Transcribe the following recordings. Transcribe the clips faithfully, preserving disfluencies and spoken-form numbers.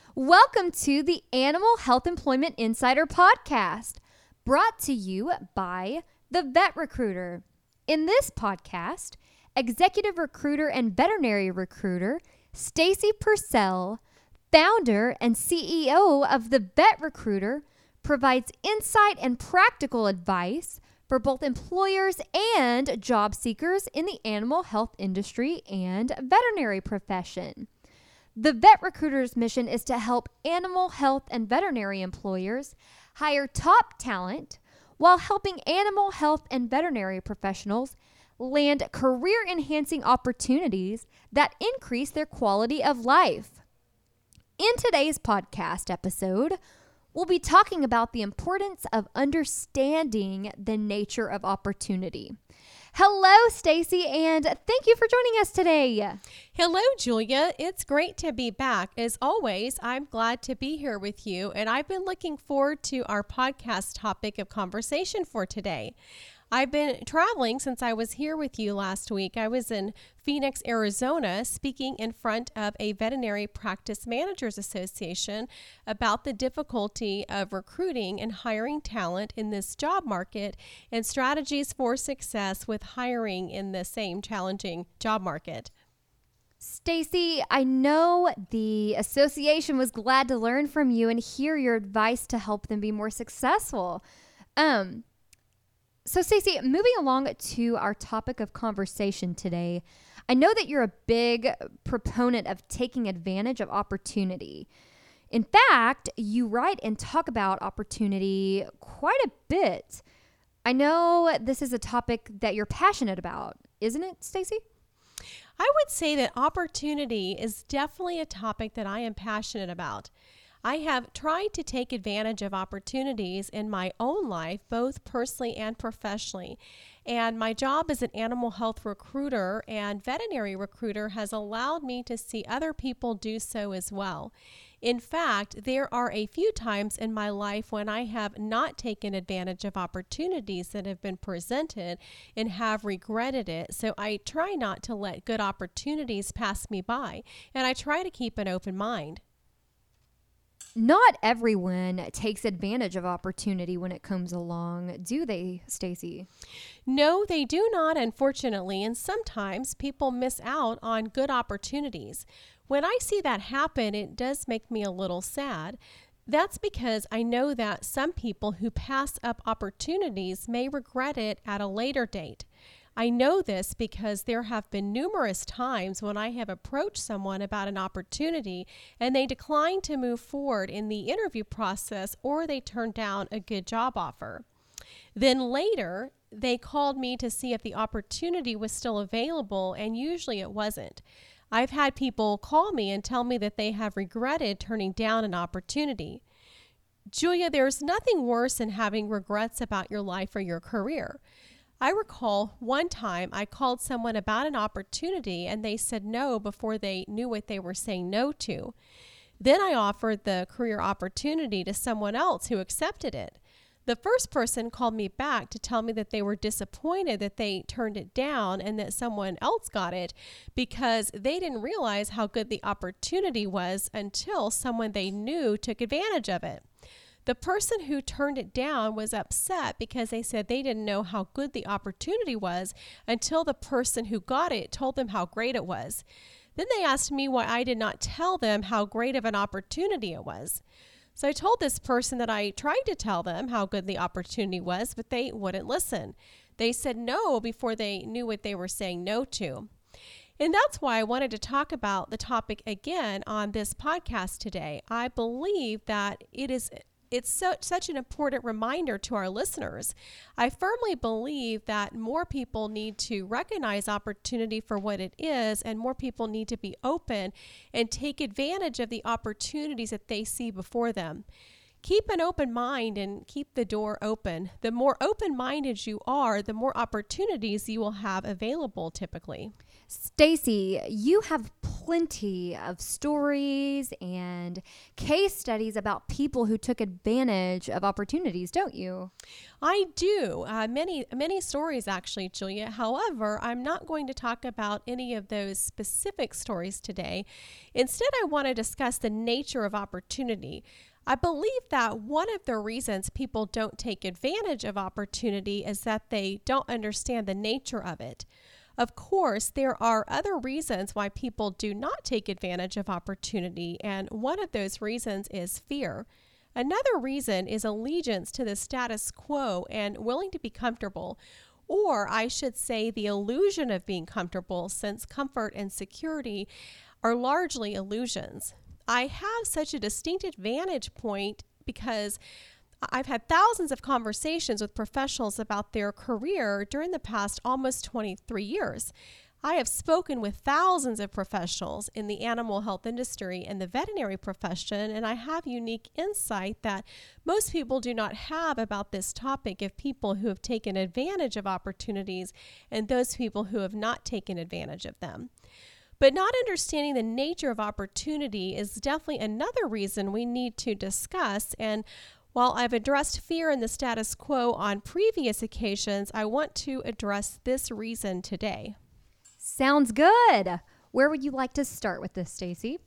Welcome to the Animal Health Employment Insider Podcast, brought to you by The Vet Recruiter. In this podcast, executive recruiter and veterinary recruiter Stacy Purcell, founder and C E O of The Vet Recruiter, provides insight and practical advice for both employers and job seekers in the animal health industry and veterinary profession. The Vet Recruiter's mission is to help animal health and veterinary employers hire top talent while helping animal health and veterinary professionals land career-enhancing opportunities that increase their quality of life. In today's podcast episode, we'll be talking about the importance of understanding the nature of opportunity. Hello, Stacy, and thank you for joining us today. Hello, Julia. It's great to be back. As always, I'm glad to be here with you, and I've been looking forward to our podcast topic of conversation for today. I've been traveling since I was here with you last week. I was in Phoenix, Arizona, speaking in front of a Veterinary Practice Managers Association about the difficulty of recruiting and hiring talent in this job market and strategies for success with hiring in the same challenging job market. Stacy, I know the association was glad to learn from you and hear your advice to help them be more successful. Um, So, Stacy, moving along to our topic of conversation today, I know that you're a big proponent of taking advantage of opportunity. In fact, you write and talk about opportunity quite a bit. I know this is a topic that you're passionate about, isn't it, Stacy? I would say that opportunity is definitely a topic that I am passionate about. I have tried to take advantage of opportunities in my own life, both personally and professionally. And my job as an animal health recruiter and veterinary recruiter has allowed me to see other people do so as well. In fact, there are a few times in my life when I have not taken advantage of opportunities that have been presented and have regretted it. So I try not to let good opportunities pass me by, and I try to keep an open mind. Not everyone takes advantage of opportunity when it comes along, do they, Stacy? No, they do not, unfortunately, and sometimes people miss out on good opportunities. When I see that happen, it does make me a little sad. That's because I know that some people who pass up opportunities may regret it at a later date. I know this because there have been numerous times when I have approached someone about an opportunity and they declined to move forward in the interview process, or they turned down a good job offer. Then later, they called me to see if the opportunity was still available, and usually it wasn't. I've had people call me and tell me that they have regretted turning down an opportunity. Julia, there's nothing worse than having regrets about your life or your career. I recall one time I called someone about an opportunity and they said no before they knew what they were saying no to. Then I offered the career opportunity to someone else who accepted it. The first person called me back to tell me that they were disappointed that they turned it down and that someone else got it because they didn't realize how good the opportunity was until someone they knew took advantage of it. The person who turned it down was upset because they said they didn't know how good the opportunity was until the person who got it told them how great it was. Then they asked me why I did not tell them how great of an opportunity it was. So I told this person that I tried to tell them how good the opportunity was, but they wouldn't listen. They said no before they knew what they were saying no to. And that's why I wanted to talk about the topic again on this podcast today. I believe that it is It's so, such an important reminder to our listeners. I firmly believe that more people need to recognize opportunity for what it is, and more people need to be open and take advantage of the opportunities that they see before them. Keep an open mind and keep the door open. The more open-minded you are, the more opportunities you will have available typically. Stacy, you have plenty of stories and case studies about people who took advantage of opportunities, don't you? I do. Uh, many, many stories, actually, Julia. However, I'm not going to talk about any of those specific stories today. Instead, I want to discuss the nature of opportunity. I believe that one of the reasons people don't take advantage of opportunity is that they don't understand the nature of it. Of course, there are other reasons why people do not take advantage of opportunity, and one of those reasons is fear. Another reason is allegiance to the status quo and willing to be comfortable, or I should say the illusion of being comfortable, since comfort and security are largely illusions. I have such a distinct vantage point because I've had thousands of conversations with professionals about their career during the past almost twenty-three years. I have spoken with thousands of professionals in the animal health industry and the veterinary profession, and I have unique insight that most people do not have about this topic of people who have taken advantage of opportunities and those people who have not taken advantage of them. But not understanding the nature of opportunity is definitely another reason we need to discuss. And while I've addressed fear and the status quo on previous occasions, I want to address this reason today. Sounds good. Where would you like to start with this, Stacy?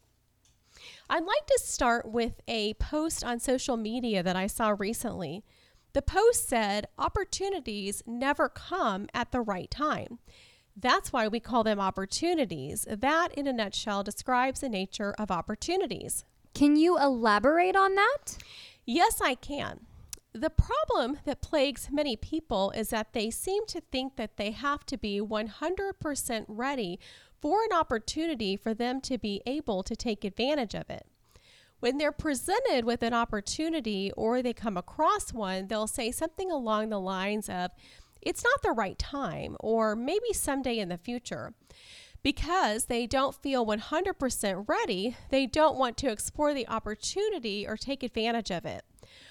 I'd like to start with a post on social media that I saw recently. The post said, "Opportunities never come at the right time. That's why we call them opportunities." That, in a nutshell, describes the nature of opportunities. Can you elaborate on that? Yes, I can. The problem that plagues many people is that they seem to think that they have to be one hundred percent ready for an opportunity for them to be able to take advantage of it. When they're presented with an opportunity or they come across one, they'll say something along the lines of, "It's not the right time," or "maybe someday in the future." Because they don't feel one hundred percent ready, they don't want to explore the opportunity or take advantage of it.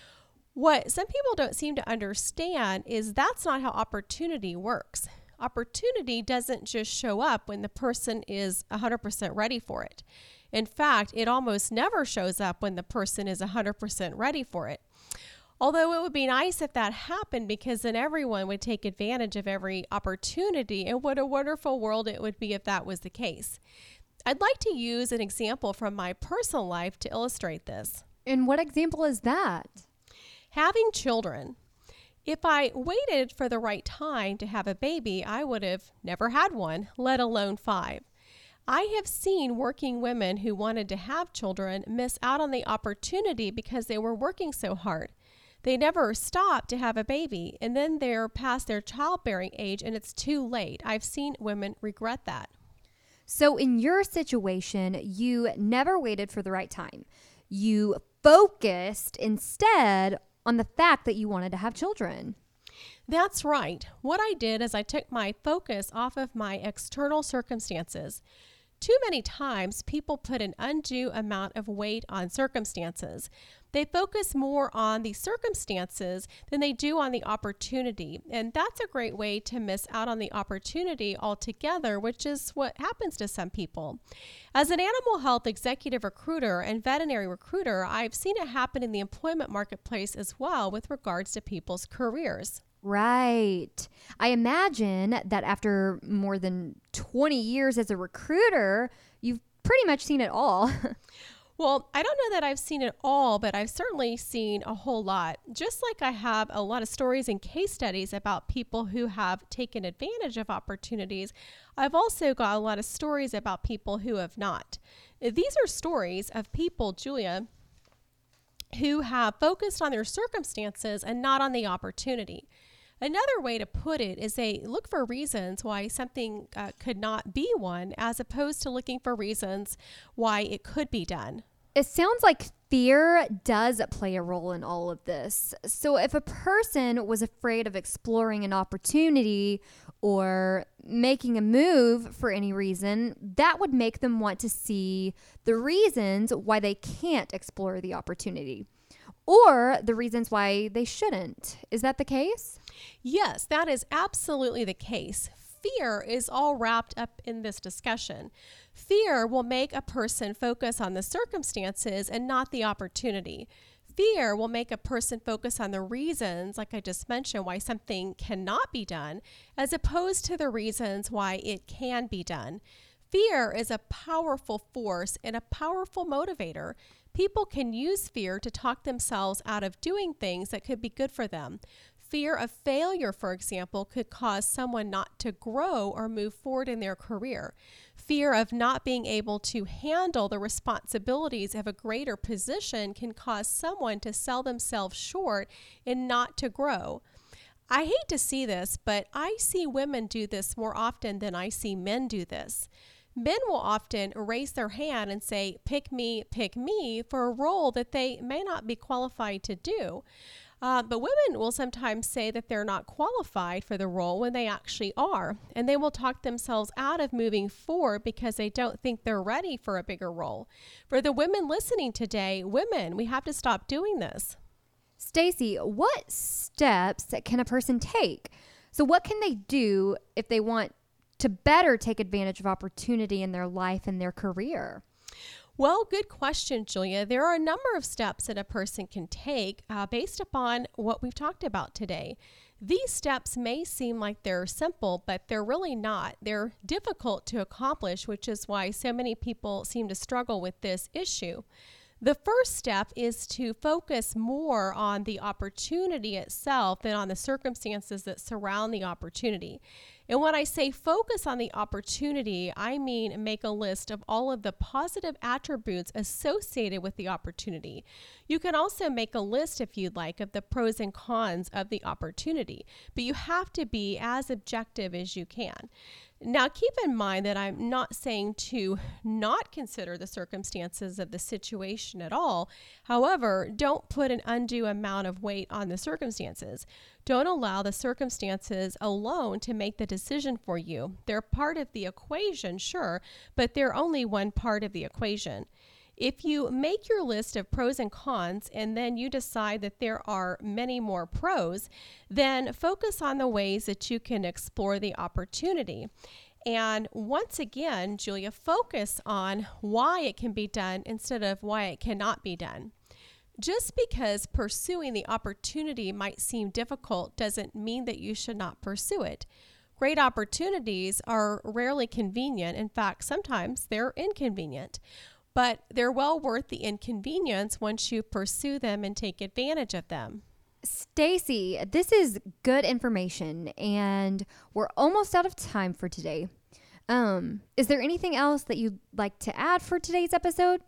What some people don't seem to understand is that's not how opportunity works. Opportunity doesn't just show up when the person is one hundred percent ready for it. In fact, it almost never shows up when the person is one hundred percent ready for it. Although it would be nice if that happened, because then everyone would take advantage of every opportunity, and what a wonderful world it would be if that was the case. I'd like to use an example from my personal life to illustrate this. And what example is that? Having children. If I waited for the right time to have a baby, I would have never had one, let alone five. I have seen working women who wanted to have children miss out on the opportunity because they were working so hard. They never stopped to have a baby, and then they're past their childbearing age and it's too late. I've seen women regret that. So in your situation, you never waited for the right time. You focused instead on the fact that you wanted to have children. That's right. What I did is I took my focus off of my external circumstances. Too many times, people put an undue amount of weight on circumstances. They focus more on the circumstances than they do on the opportunity. And that's a great way to miss out on the opportunity altogether, which is what happens to some people. As an animal health executive recruiter and veterinary recruiter, I've seen it happen in the employment marketplace as well with regards to people's careers. Right. I imagine that after more than twenty years as a recruiter, you've pretty much seen it all. Well, I don't know that I've seen it all, but I've certainly seen a whole lot. Just like I have a lot of stories and case studies about people who have taken advantage of opportunities, I've also got a lot of stories about people who have not. These are stories of people, Julia, who have focused on their circumstances and not on the opportunity. Another way to put it is they look for reasons why something uh, could not be one, as opposed to looking for reasons why it could be done. It sounds like fear does play a role in all of this. So if a person was afraid of exploring an opportunity or making a move for any reason, that would make them want to see the reasons why they can't explore the opportunity, or the reasons why they shouldn't. Is that the case? Yes, that is absolutely the case. Fear is all wrapped up in this discussion. Fear will make a person focus on the circumstances and not the opportunity. Fear will make a person focus on the reasons, like I just mentioned, why something cannot be done, as opposed to the reasons why it can be done. Fear is a powerful force and a powerful motivator. People can use fear to talk themselves out of doing things that could be good for them. Fear of failure, for example, could cause someone not to grow or move forward in their career. Fear of not being able to handle the responsibilities of a greater position can cause someone to sell themselves short and not to grow. I hate to see this, but I see women do this more often than I see men do this. Men will often raise their hand and say, pick me, pick me, for a role that they may not be qualified to do. Uh, but women will sometimes say that they're not qualified for the role when they actually are. And they will talk themselves out of moving forward because they don't think they're ready for a bigger role. For the women listening today, women, we have to stop doing this. Stacy, what steps can a person take? So what can they do if they want to better take advantage of opportunity in their life and their career? Well, good question, Julia. There are a number of steps that a person can take uh, based upon what we've talked about today. These steps may seem like they're simple, but they're really not. They're difficult to accomplish, which is why so many people seem to struggle with this issue. The first step is to focus more on the opportunity itself than on the circumstances that surround the opportunity. And when I say focus on the opportunity, I mean make a list of all of the positive attributes associated with the opportunity. You can also make a list, if you'd like, of the pros and cons of the opportunity, but you have to be as objective as you can. Now, keep in mind that I'm not saying to not consider the circumstances of the situation at all. However, don't put an undue amount of weight on the circumstances. Don't allow the circumstances alone to make the decision for you. They're part of the equation, sure, but they're only one part of the equation. If you make your list of pros and cons and then you decide that there are many more pros, then focus on the ways that you can explore the opportunity. And once again, Julia, focus on why it can be done instead of why it cannot be done. Just because pursuing the opportunity might seem difficult doesn't mean that you should not pursue it. Great opportunities are rarely convenient. In fact, sometimes they're inconvenient. But they're well worth the inconvenience once you pursue them and take advantage of them. Stacy, this is good information, and we're almost out of time for today. Um, is there anything else that you'd like to add for today's episode?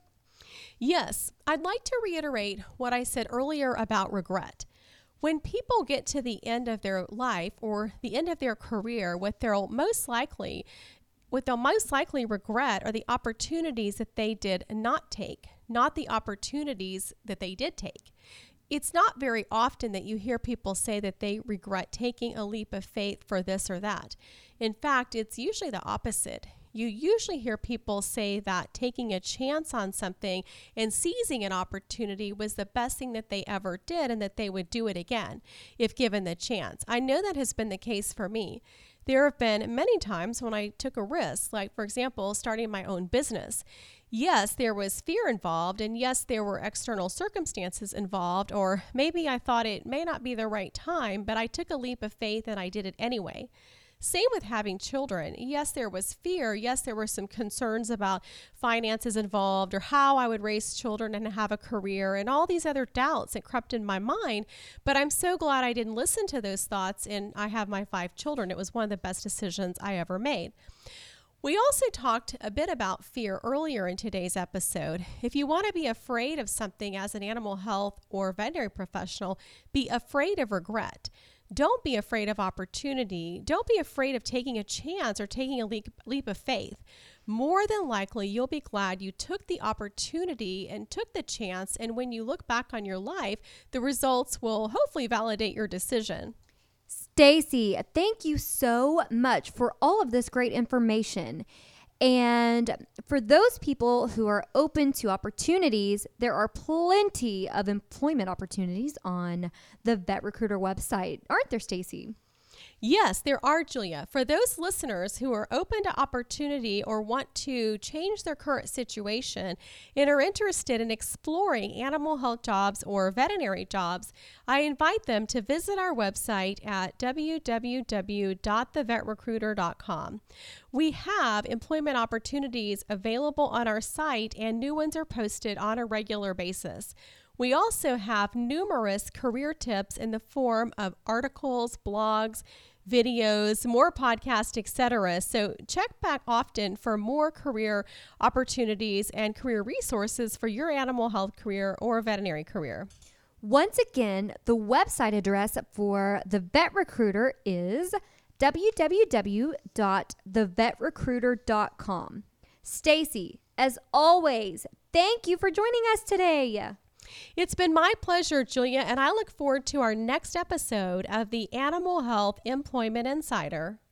Yes, I'd like to reiterate what I said earlier about regret. When people get to the end of their life or the end of their career, what they'll most likely What they'll most likely regret are the opportunities that they did not take, not the opportunities that they did take. It's not very often that you hear people say that they regret taking a leap of faith for this or that. In fact, it's usually the opposite. You usually hear people say that taking a chance on something and seizing an opportunity was the best thing that they ever did and that they would do it again if given the chance. I know that has been the case for me. There have been many times when I took a risk, like, for example, starting my own business. Yes, there was fear involved, and yes, there were external circumstances involved, or maybe I thought it may not be the right time, but I took a leap of faith and I did it anyway. Same with having children. Yes, there was fear. Yes, there were some concerns about finances involved or how I would raise children and have a career and all these other doubts that crept in my mind. But I'm so glad I didn't listen to those thoughts, and I have my five children. It was one of the best decisions I ever made. We also talked a bit about fear earlier in today's episode. If you want to be afraid of something as an animal health or veterinary professional, be afraid of regret. Don't be afraid of opportunity. Don't be afraid of taking a chance or taking a leap, leap of faith. More than likely, you'll be glad you took the opportunity and took the chance. And when you look back on your life, the results will hopefully validate your decision. Stacy, thank you so much for all of this great information. And for those people who are open to opportunities, there are plenty of employment opportunities on the VetRecruiter website, aren't there, Stacy? Yes, there are, Julia. For those listeners who are open to opportunity or want to change their current situation and are interested in exploring animal health jobs or veterinary jobs, I invite them to visit our website at w w w dot the vet recruiter dot com. We have employment opportunities available on our site, and new ones are posted on a regular basis. We also have numerous career tips in the form of articles, blogs, videos, more podcasts, et cetera. So check back often for more career opportunities and career resources for your animal health career or veterinary career. Once again, the website address for the Vet Recruiter is w w w dot the vet recruiter dot com. Stacy, as always, thank you for joining us today. It's been my pleasure, Julia, and I look forward to our next episode of the Animal Health Employment Insider.